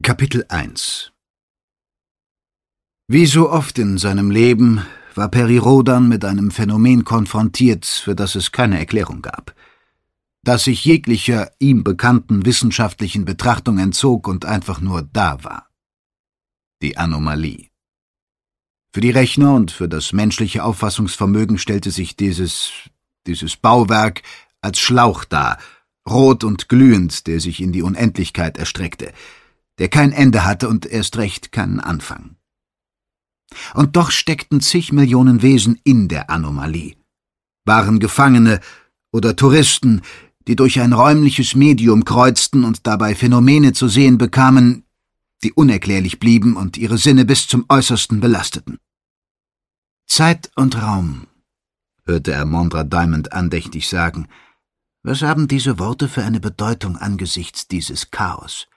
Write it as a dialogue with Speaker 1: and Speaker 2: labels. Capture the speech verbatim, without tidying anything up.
Speaker 1: Kapitel eins. Wie so oft in seinem Leben war Peri Rodan mit einem Phänomen konfrontiert, für das es keine Erklärung gab, das sich jeglicher ihm bekannten wissenschaftlichen Betrachtung entzog und einfach nur da war. Die Anomalie. Für die Rechner und für das menschliche Auffassungsvermögen stellte sich dieses, dieses Bauwerk als Schlauch dar, rot und glühend, der sich in die Unendlichkeit erstreckte, der kein Ende hatte und erst recht keinen Anfang. Und doch steckten zig Millionen Wesen in der Anomalie, waren Gefangene oder Touristen, die durch ein räumliches Medium kreuzten und dabei Phänomene zu sehen bekamen, die unerklärlich blieben und ihre Sinne bis zum Äußersten belasteten. Zeit und Raum, hörte er Mondra Diamond andächtig sagen. Was haben diese Worte für eine Bedeutung angesichts dieses Chaos?